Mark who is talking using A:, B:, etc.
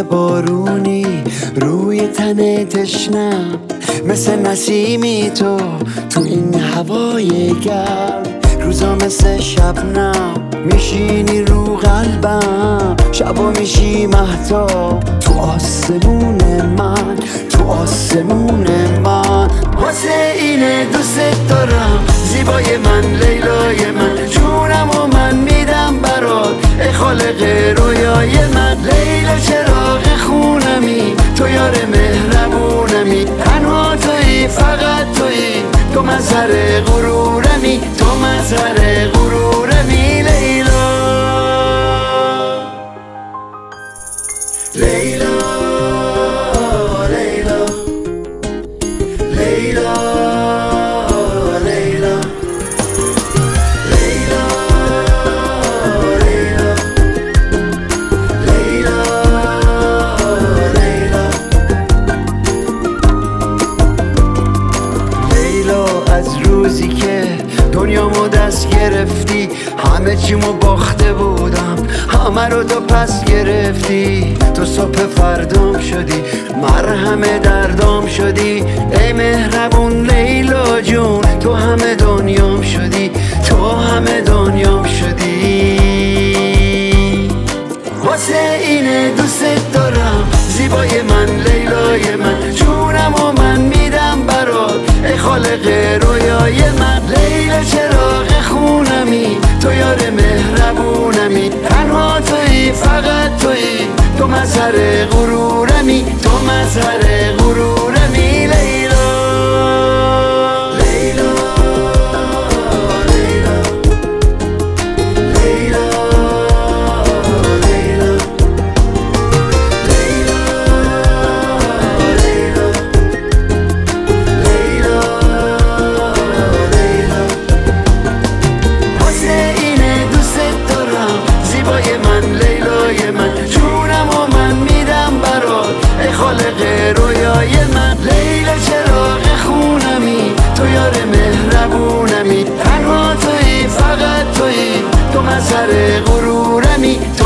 A: مثل بارونی روی تن تشنم، مثل نسیمی تو این هوای گرم. روزا مثل شبنم میشینی رو قلبم، شبا میشی مهتاب تو آسمون من، تو آسمون من. واسه اینه دوست دارم زیبای من، لیلای من، جونم و من میدم برات ای خالق رویای من. لیلا چراغ خونمی، تو یار مهربونمی، تنها تویی، فقط تویی، تو مظهر غرورمی، تو مظهر غرورمی. لیلا لیلا لیلا لیلا لیلا لیلا لیلا لیلا لیلا. از روزی که دنیامو دست گرفتی، همه چیمو باخته بودم، همه رو تو پس گرفتی. تو صبح فردام شدی، مرهم دردام شدی، ای مهربون لیلا جون، تو همه دنیام شدی، تو همه دنیام شدی. واسه اینه دوست دارم زیبای من، لیلای من، جونم و من میدم برات ای خالق رویای من. لیلا چراغ خونمی، تو یار مهربونمی، تنها تویی، فقط تویی، تو مظهر غرورمی، تو مظهر غرورمی. لیلا لیلا لیلا لیلا لیلا لیلا. واسه اینه دوست دارم زیبای من، لیلای من، جونم و من میدم برات ای خالق رویای من. لیلا چراغ خونمی، تو یار مهربونمی، تنها تویی، فقط تویی، تو مظهر غرورمی.